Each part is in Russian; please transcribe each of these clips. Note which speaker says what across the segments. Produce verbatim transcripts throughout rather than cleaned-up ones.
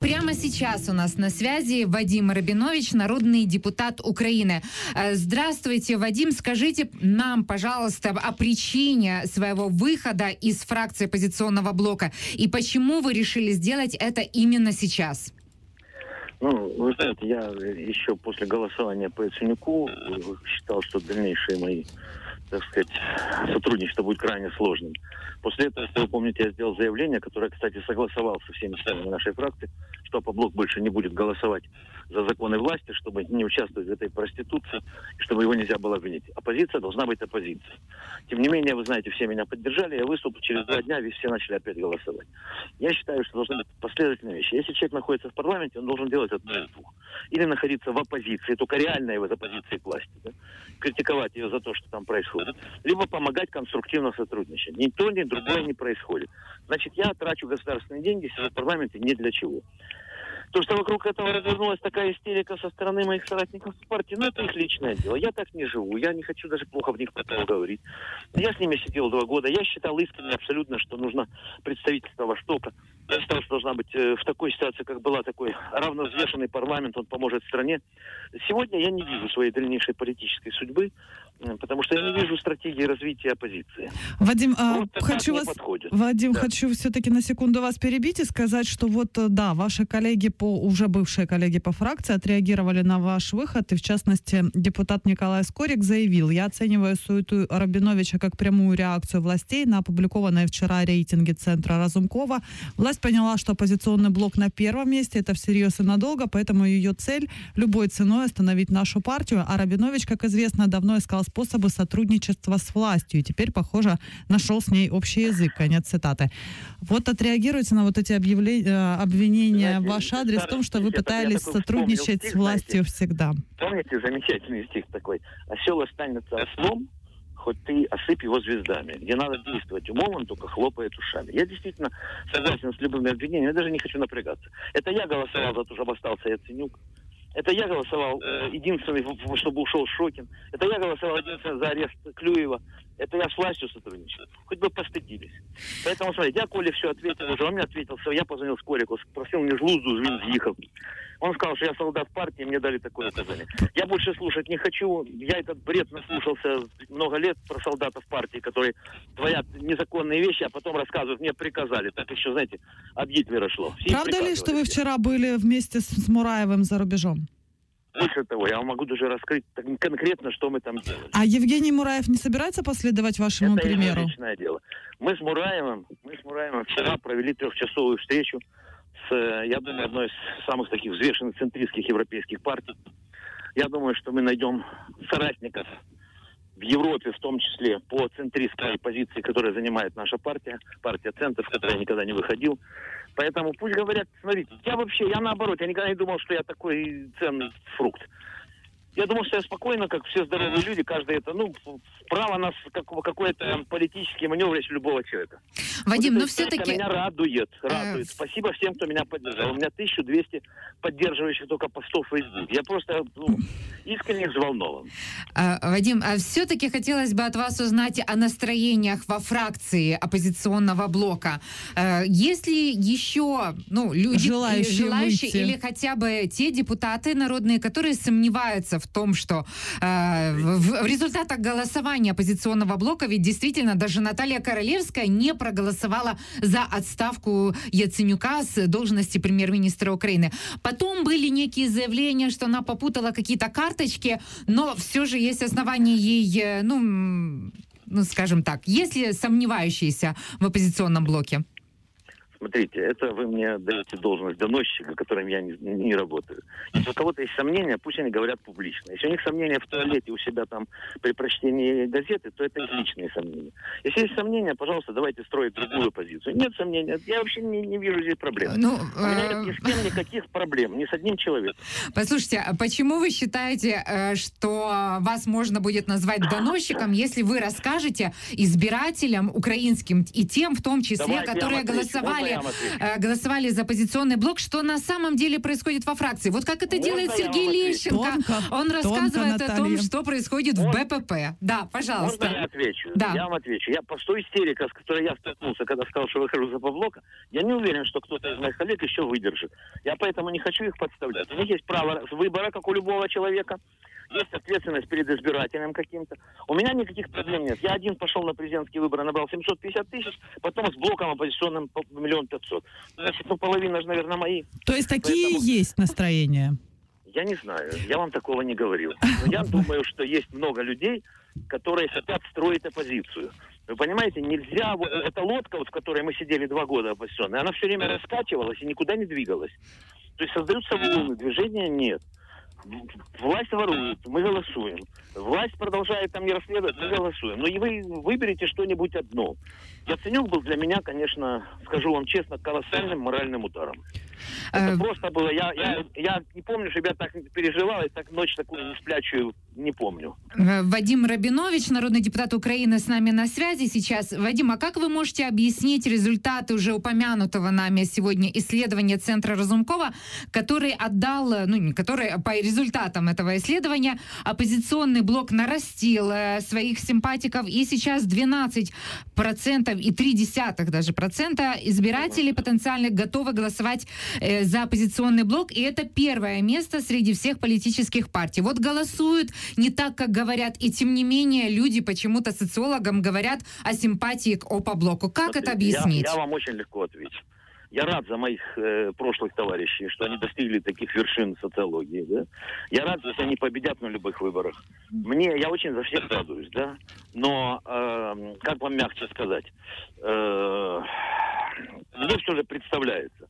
Speaker 1: Прямо сейчас у нас на связи Вадим Рабинович, народный депутат Украины. Здравствуйте, Вадим. Скажите нам, пожалуйста, о причине своего выхода из фракции оппозиционного блока и почему вы решили сделать это именно сейчас?
Speaker 2: Ну, вы знаете, я еще после голосования по Яценюку считал, что дальнейшие мои, так сказать, сотрудничество будет крайне сложным. После этого, если вы помните, я сделал заявление, которое, кстати, согласовал со всеми членами нашей фракции, что Опоблок больше не будет голосовать за законы власти, чтобы не участвовать в этой проституции, и чтобы его нельзя было обвинить. Оппозиция должна быть оппозицией. Тем не менее, вы знаете, все меня поддержали, я выступил, через два дня все начали опять голосовать. Я считаю, что должны быть последовательные вещи. Если человек находится в парламенте, он должен делать одно из двух. Или находиться в оппозиции, только реально в оппозиции к власти, да? Критиковать ее за то, что там происходит. Либо помогать конструктивно сотрудничать. Ни то, ни другое не происходит. Значит, я трачу государственные деньги в парламенте не для чего. То, что вокруг этого развернулась такая истерика со стороны моих соратников в партии, ну, это их личное дело. Я так не живу, я не хочу даже плохо в них потом говорить. Я с ними сидел два года, я считал искренне абсолютно, что нужно представительство Востока. Я считал, что должна быть э, в такой ситуации, как была, такой равновзвешенный парламент, он поможет стране. Сегодня я не вижу своей дальнейшей политической судьбы, потому что я не вижу стратегии развития оппозиции.
Speaker 3: Вадим,
Speaker 2: вот
Speaker 3: а, хочу вас, Вадим,
Speaker 2: да.
Speaker 3: хочу все-таки на секунду вас перебить и сказать, что вот, да, ваши коллеги по, уже бывшие коллеги по фракции отреагировали на ваш выход, и в частности депутат Николай Скорик заявил: я оцениваю суету Рабиновича как прямую реакцию властей на опубликованные вчера рейтинги Центра Разумкова. Власть поняла, что оппозиционный блок на первом месте, это всерьез и надолго, поэтому ее цель любой ценой остановить нашу партию, а Рабинович, как известно, давно искал способы сотрудничества с властью и теперь, похоже, нашел с ней общий язык. Конец цитаты. Вот отреагируйте на вот эти объявления, обвинения в ваш адрес в том, что вы пытались сотрудничать стих, с властью знаете, всегда.
Speaker 2: Помните замечательный стих такой? «Осел останется ослом, хоть ты осыпь его звездами. Где надо действовать умом, он только хлопает ушами». Я действительно согласен с любыми обвинениями, я даже не хочу напрягаться. Это я голосовал за то, чтобы остался Яценюк. Это я голосовал э, единственный, чтобы ушел Шокин. Это я голосовал единственный за арест Клюева. Это я с властью сотрудничал. Хоть бы постыдились. Поэтому, смотрите, я Коле все ответил уже. Он мне ответил, все, я позвонил Скорику, спросил мне жлузду, він з'їхав. Он сказал, что я солдат партии, мне дали такое указание. Я больше слушать не хочу. Я этот бред наслушался много лет про солдатов партии, которые творят незаконные вещи, а потом рассказывают, мне приказали. Так еще, знаете, от Гитлера шло. Все
Speaker 3: правда ли, что вы вчера были вместе с Мураевым за рубежом?
Speaker 2: Больше того, я вам могу даже раскрыть конкретно, что мы там делали.
Speaker 3: А Евгений Мураев не собирается последовать вашему
Speaker 2: это
Speaker 3: примеру?
Speaker 2: Это личное дело. Мы с Мураевым, мы с Мураевым вчера провели трехчасовую встречу с, я думаю, одной из самых таких взвешенных центристских европейских партий. Я думаю, что мы найдем соратников в Европе, в том числе по центристской позиции, которую занимает наша партия, партия Центр, в которой я никогда не выходил. Поэтому пусть говорят, смотрите, я вообще, я наоборот, я никогда не думал, что я такой ценный фрукт. Я думал, что я спокойно, как все здоровые люди, каждый это, ну, право на какой-то политический маневр есть у любого человека.
Speaker 1: Вадим,
Speaker 2: вот
Speaker 1: но все-таки...
Speaker 2: меня радует, радует. Э... Спасибо всем, кто меня поддержал. У меня тысяча двести поддерживающих только постов в Facebook. Я просто ну, искренне взволнован.
Speaker 1: А, Вадим, а все-таки хотелось бы от вас узнать о настроениях во фракции оппозиционного блока. А, есть ли еще ну, люди,
Speaker 3: желающие,
Speaker 1: желающие или хотя бы те депутаты народные, которые сомневаются в том, что э, в, в результатах голосования оппозиционного блока ведь действительно даже Наталья Королевская не проголосовала за отставку Яценюка с должности премьер-министра Украины. Потом были некие заявления, что она попутала какие-то карточки, но все же есть основания ей, ну, ну скажем так, есть ли сомневающиеся в оппозиционном блоке?
Speaker 2: Смотрите, это вы мне даете должность доносчика, которым я не, не работаю. Если у кого-то есть сомнения, пусть они говорят публично. Если у них сомнения в туалете у себя там при прочтении газеты, то это их личные сомнения. Если есть сомнения, пожалуйста, давайте строить другую позицию. Нет сомнений, я вообще не, не вижу здесь проблем. Ну, у меня нет ни с кем никаких проблем, ни с одним человеком.
Speaker 1: Послушайте, а почему вы считаете, что вас можно будет назвать доносчиком, если вы расскажете избирателям украинским и тем, в том числе,
Speaker 2: Давайте
Speaker 1: которые голосовали которые э, голосовали за оппозиционный блок, что на самом деле происходит во фракции. Вот как это
Speaker 2: Можно
Speaker 1: делает
Speaker 2: я
Speaker 1: Сергей
Speaker 2: вам
Speaker 1: Лещенко.
Speaker 3: Тонко,
Speaker 1: Он
Speaker 3: тонко,
Speaker 1: рассказывает о том,
Speaker 3: Наталья.
Speaker 1: что происходит в
Speaker 2: Можно?
Speaker 1: БПП. Да, пожалуйста.
Speaker 2: Можно я отвечу?
Speaker 1: Да.
Speaker 2: Я вам отвечу. Я по той истерике, с которой я столкнулся, когда сказал, что выхожу за Павлока, я не уверен, что кто-то из моих коллег еще выдержит. Я поэтому не хочу их подставлять. У них есть право выбора, как у любого человека. Есть ответственность перед избирателем каким-то. У меня никаких проблем нет. Я один пошел на президентские выборы, набрал семьсот пятьдесят тысяч, потом с блоком оппозиционным миллион пятьсот. Значит, ну половина же, наверное, мои.
Speaker 3: То есть такие
Speaker 2: Поэтому-
Speaker 3: есть настроения?
Speaker 2: Я не знаю, я вам такого не говорил. Но я думаю, что есть много людей, которые хотят строить оппозицию. Вы понимаете, нельзя... Вот, эта лодка, вот, в которой мы сидели два года оппозиционная, она все время раскачивалась и никуда не двигалась. То есть создаются волны, движения нет. Власть ворует, мы голосуем. Власть продолжает там не расследовать, мы голосуем. Но и вы выберите что-нибудь одно. Яценюк был для меня, конечно, скажу вам честно, колоссальным моральным ударом. Это
Speaker 1: Э,
Speaker 2: просто было. Я, я, я не помню, чтобы я так переживал, и так ночь такую не сплячую, не помню.
Speaker 1: Э, Вадим Рабинович, народный депутат Украины, с нами на связи сейчас. Вадим, а как вы можете объяснить результаты уже упомянутого нами сегодня исследования Центра Разумкова, который отдал, э, ну, не который, а по результатам этого исследования оппозиционный блок нарастил э, своих симпатиков, и сейчас двенадцать процентов и три десятых даже процента избирателей потенциальных готовы голосовать э, за оппозиционный блок, и это первое место среди всех политических партий. Вот голосуют не так, как говорят, и тем не менее люди почему-то социологам говорят о симпатии к ОПА-блоку. Как это
Speaker 2: Смотрите,
Speaker 1: объяснить?
Speaker 2: Я, я вам очень легко отвечу. Я рад за моих э, прошлых товарищей, что они достигли таких вершин социологии. Да? Я рад, если они победят на любых выборах. Мне, я очень за всех радуюсь, да. Но, э, как вам мягче сказать, э, мне все же представляется,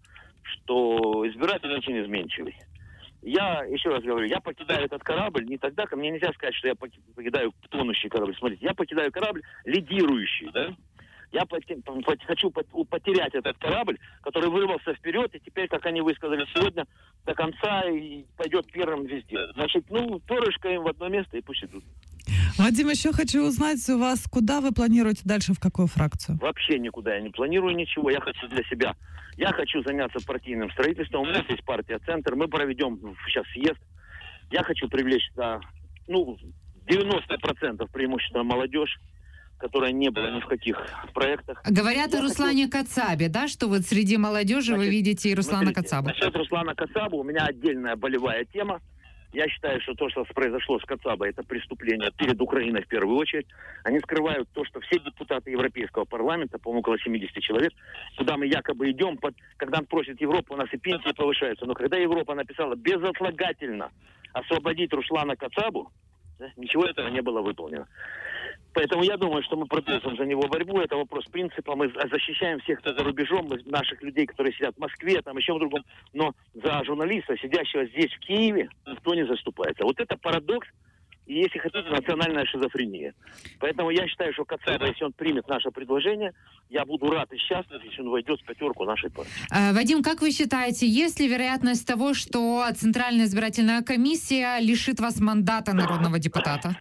Speaker 2: что избиратель очень изменчивый. Я, еще раз говорю, я покидаю этот корабль не тогда, ко мне нельзя сказать, что я покидаю тонущий корабль. Смотрите, я покидаю корабль лидирующий, да. Я поте- пот- хочу пот- потерять этот корабль, который вырвался вперед, и теперь, как они высказали сегодня, до конца и пойдет первым везде. Значит, ну, перышко им в одно место и пусть идут.
Speaker 3: Вадим, еще хочу узнать у вас, куда вы планируете дальше, в какую фракцию?
Speaker 2: Вообще никуда я не планирую ничего. Я хочу для себя. Я хочу заняться партийным строительством. У нас есть партия «Центр». Мы проведем сейчас съезд. Я хочу привлечь туда, ну, девяносто процентов преимущественно молодежь, которая не была ни в каких проектах.
Speaker 1: Говорят
Speaker 2: Я
Speaker 1: о Руслане
Speaker 2: хочу-
Speaker 1: Кацабе, да, что вот среди молодежи вы
Speaker 2: Значит,
Speaker 1: видите и Руслана
Speaker 2: Смотрите,
Speaker 1: Кацабу.
Speaker 2: Насчет Руслана Кацаба у меня отдельная болевая тема. Я считаю, что то, что произошло с Кацабой, это преступление перед Украиной в первую очередь. Они скрывают то, что все депутаты Европейского парламента, по-моему, около семьдесят человек, куда мы якобы идем, под, когда он просит Европу, у нас и пенсии повышаются. Но когда Европа написала безотлагательно освободить Руслана Кацабу, да, ничего этого не было выполнено. Поэтому я думаю, что мы продолжим за него борьбу. Это вопрос принципа. Мы защищаем всех, кто за рубежом, мы- наших людей, которые сидят в Москве, там еще в другом. Но за журналиста, сидящего здесь, в Киеве, никто не заступается. Вот это парадокс. И, если хотите, национальная шизофрения. Поэтому я считаю, что Кацаба, если он примет наше предложение, я буду рад и счастлив, если он войдет в пятерку нашей партии.
Speaker 1: Э, Вадим, как вы считаете, есть ли вероятность того, что Центральная избирательная комиссия лишит вас мандата народного депутата?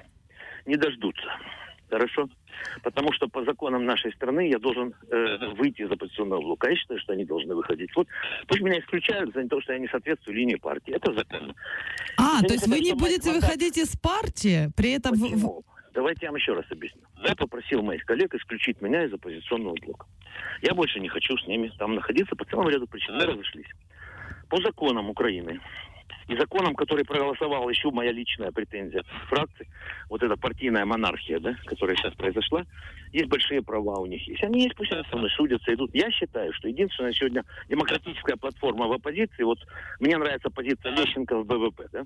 Speaker 2: Не дождутся. Хорошо? Потому что по законам нашей страны я должен э, выйти из оппозиционного блока. Я считаю, что они должны выходить. Вот пусть меня исключают за то, что я не соответствую линии партии. Это законно.
Speaker 3: А,
Speaker 2: Я
Speaker 3: то есть
Speaker 2: не
Speaker 3: вы не
Speaker 2: хочу, чтобы
Speaker 3: будете
Speaker 2: мои
Speaker 3: выходить из партии, при этом... в- в-
Speaker 2: Почему? Давайте я вам еще раз объясню. Я попросил моих коллег исключить меня из оппозиционного блока. Я больше не хочу с ними там находиться по целому ряду причин. Мы разошлись. По законам Украины и законам, которые проголосовала еще моя личная претензия фракции, вот эта партийная монархия, да, которая сейчас произошла, есть большие права у них. Если они есть, пусть они со мной судятся, идут. Я считаю, что единственная сегодня демократическая платформа в оппозиции, вот мне нравится позиция Лещенко в БВП, да,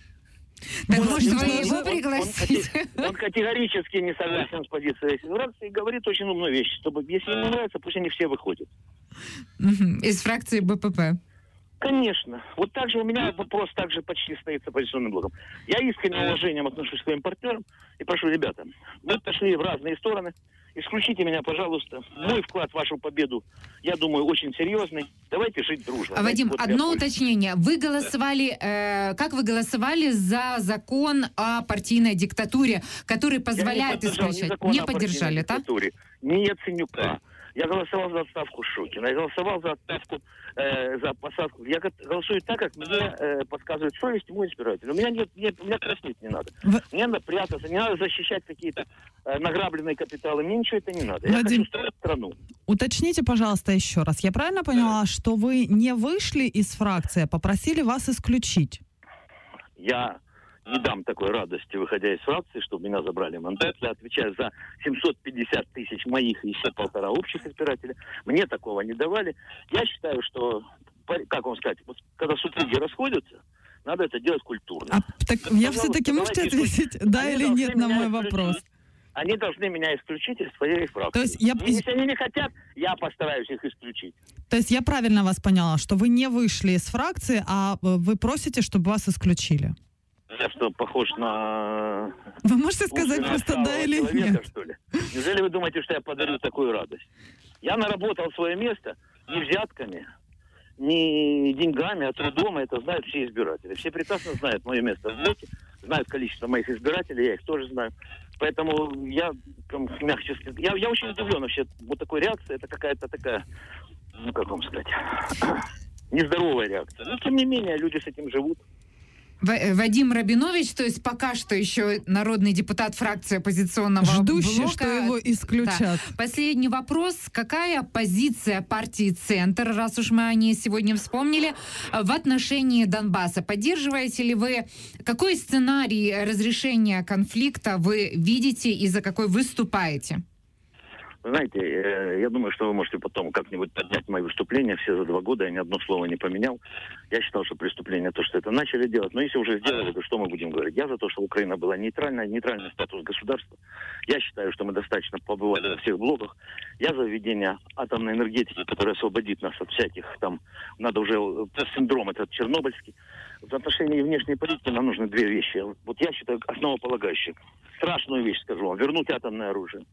Speaker 1: Так
Speaker 3: Вот,
Speaker 1: может, вы
Speaker 3: он-
Speaker 1: его
Speaker 2: он-
Speaker 1: пригласите?
Speaker 2: Он, он категорически не согласен с позицией фракции и говорит очень умную вещь, чтобы, если им не нравится, пусть они все выходят.
Speaker 1: Мгм. Из фракции БПП.
Speaker 2: Конечно. Вот так же у меня вопрос также почти стоит с оппозиционным блоком. Я искренним уважением отношусь к своим партнерам и прошу, ребята, мы пошли в разные стороны. Исключите меня, пожалуйста. Мой вклад в вашу победу, я думаю, очень серьезный. Давайте жить дружно.
Speaker 1: А, Вадим,
Speaker 2: Вот я
Speaker 1: одно
Speaker 2: понял.
Speaker 1: уточнение. Вы голосовали, э, как вы голосовали за закон о партийной диктатуре, который
Speaker 2: Я не
Speaker 1: позволяет
Speaker 2: поддержал ни
Speaker 1: исключать?
Speaker 2: закона
Speaker 1: Не
Speaker 2: о
Speaker 1: поддержали,
Speaker 2: партийной
Speaker 1: да?
Speaker 2: диктатуре, ни Яценюка, Я голосовал за отставку Шокина, я голосовал за отставку, э, за посадку. Я голосую так, как мне э, подсказывает совесть и мой избиратель. У меня нет, нет, у меня краснеть не надо. В... Мне надо прятаться, не надо защищать какие-то э, награбленные капиталы. Мне ничего это не надо. Я
Speaker 3: Вадим,
Speaker 2: хочу строить страну.
Speaker 3: Уточните, пожалуйста, еще раз. Я правильно поняла, да, что вы не вышли из фракции, а попросили вас исключить?
Speaker 2: Я не дам такой радости, выходя из фракции, чтобы меня забрали мандат. Я отвечаю за семьсот пятьдесят тысяч моих и еще полтора общих избирателей. Мне такого не давали. Я считаю, что, как вам сказать, вот, когда супруги расходятся, надо это делать культурно.
Speaker 3: А, так так, я все-таки можете ответить да или нет на мой вопрос?
Speaker 2: Они должны меня исключить из своей фракции.
Speaker 3: То есть я...
Speaker 2: Если они не хотят, я постараюсь их исключить.
Speaker 3: То есть я правильно вас поняла, что вы не вышли из фракции, а вы просите, чтобы вас исключили?
Speaker 2: Я что, похож на...
Speaker 3: Вы можете сказать просто да или нет?
Speaker 2: Что ли? Неужели вы думаете, что я подарю такую радость? Я наработал свое место не взятками, не деньгами, а трудом, и это знают все избиратели. Все прекрасно знают мое место в блоке, знают количество моих избирателей, я их тоже знаю. Поэтому я, мягче сказать, я, я очень удивлен вообще. Вот такой реакция, это какая-то такая, ну как вам сказать, нездоровая реакция. Но тем не менее, люди с этим живут.
Speaker 1: Вадим Рабинович, то есть пока что еще народный депутат фракции оппозиционного
Speaker 3: Ждущий,
Speaker 1: блока.
Speaker 3: что его исключат.
Speaker 1: Да. Последний вопрос. Какая позиция партии «Центр», раз уж мы о ней сегодня вспомнили, в отношении Донбасса? Поддерживаете ли вы? Какой сценарий разрешения конфликта вы видите и за какой выступаете?
Speaker 2: Знаете, я думаю, что вы можете потом как-нибудь поднять мои выступления. Все за два года я ни одно слово не поменял. Я считал, что преступление то, что это начали делать. Но если уже сделали, то что мы будем говорить? Я за то, что Украина была нейтральной, нейтральный статус государства. Я считаю, что мы достаточно побывали во всех блоках. Я за введение атомной энергетики, которая освободит нас от всяких там... Надо уже... Синдром этот чернобыльский. В отношении внешней политики нам нужны две вещи. Вот я считаю, основополагающие. Страшную вещь скажу вам. Вернуть атомное оружие.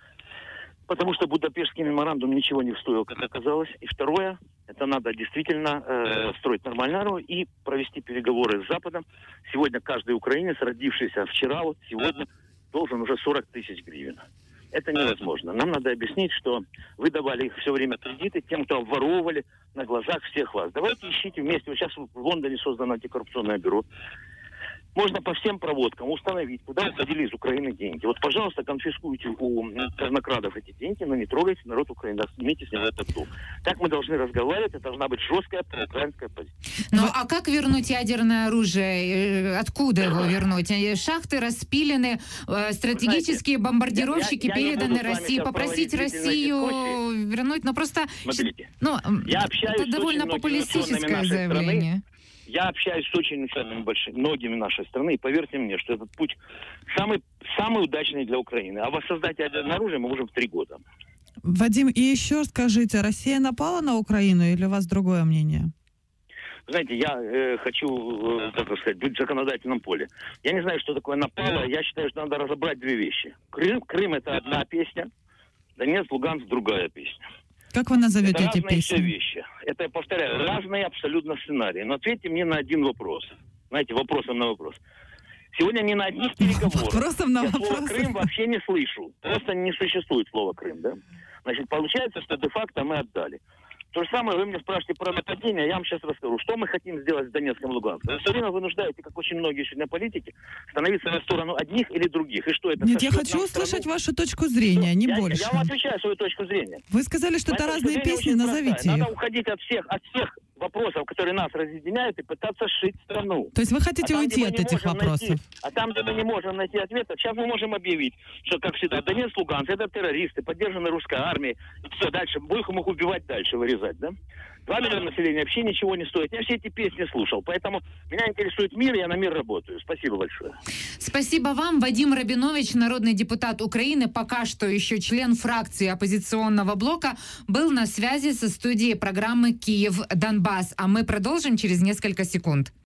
Speaker 2: Потому что Будапештский меморандум ничего не стоил, как оказалось. И второе, это надо действительно э, строить нормальную армию и провести переговоры с Западом. Сегодня каждый украинец, родившийся вчера, вот сегодня, должен уже сорок тысяч гривен. Это невозможно. Нам надо объяснить, что вы давали их все время кредиты тем, кто обворовывали на глазах всех вас. Давайте ищите вместе. Вот сейчас в Лондоне создано антикоррупционное бюро. Можно по всем проводкам установить, куда уходили из Украины деньги. Вот, пожалуйста, конфискуйте у казнокрадов эти деньги, но не трогайте народ Украины, снимите с него этот долг. Так мы должны разговаривать, это должна быть жесткая проукраинская позиция.
Speaker 1: Ну, а как вернуть ядерное оружие? Откуда его вернуть? Шахты распилены, стратегические Знаете, бомбардировщики я, я, я переданы России. Попросить Россию вернуть, но просто...
Speaker 2: Смотрите,
Speaker 1: ну,
Speaker 2: я общаюсь
Speaker 1: это довольно популистическое заявление.
Speaker 2: Страны. Я общаюсь с очень учеными большими, многими нашей страны, и поверьте мне, что этот путь самый, самый удачный для Украины. А воссоздать ядерное оружие мы можем в три года.
Speaker 3: Вадим, и еще скажите, Россия напала на Украину или у вас другое мнение?
Speaker 2: Знаете, я э, хочу, э, как сказать, быть в законодательном поле. Я не знаю, что такое напало. Я считаю, что надо разобрать две вещи. Крым, Крым это одна песня, Донецк, Луганск другая песня.
Speaker 3: Как вы назовете
Speaker 2: это
Speaker 3: эти
Speaker 2: разные
Speaker 3: песни?
Speaker 2: Все вещи. Это, я повторяю, разные абсолютно сценарии. Но ответьте мне на один вопрос. Знаете, вопросом на вопрос. Сегодня ни на одних переговорах
Speaker 3: Вопросом на
Speaker 2: я
Speaker 3: вопрос.
Speaker 2: слово «Крым» вообще не слышу. Просто не существует слова «Крым», да? Значит, получается, что де-факто мы отдали. То же самое, вы меня спрашиваете про нападение, я вам сейчас расскажу. Что мы хотим сделать с Донецком и Луганском? Вы все время вынуждаете, как очень многие сегодня политики, становиться на сторону одних или других. И что это?
Speaker 3: Нет, я хочу услышать страну? вашу точку зрения, не
Speaker 2: я,
Speaker 3: больше.
Speaker 2: Я вам отвечаю свою точку зрения.
Speaker 3: Вы сказали, что
Speaker 2: Моя
Speaker 3: это разные песни, назовите
Speaker 2: простая.
Speaker 3: их.
Speaker 2: Надо уходить от всех, от всех вопросов, которые нас разъединяют, и пытаться сшить страну.
Speaker 3: То есть вы хотите а уйти
Speaker 2: там,
Speaker 3: от этих вопросов?
Speaker 2: Найти, а там, где мы не можем найти ответа, сейчас мы можем объявить, что, как всегда, Донецк, Луганск, это террористы, поддержаны русской армией, и все, дальше, будем их убивать дальше, вырезать, да? Два миллиона населения вообще ничего не стоит. Я все эти песни слушал, поэтому меня интересует мир, я на мир работаю. Спасибо большое.
Speaker 1: Спасибо вам. Вадим Рабинович, народный депутат Украины, пока что еще член фракции оппозиционного блока, был на связи со студией программы «Киев-Донбасс». А мы продолжим через несколько секунд.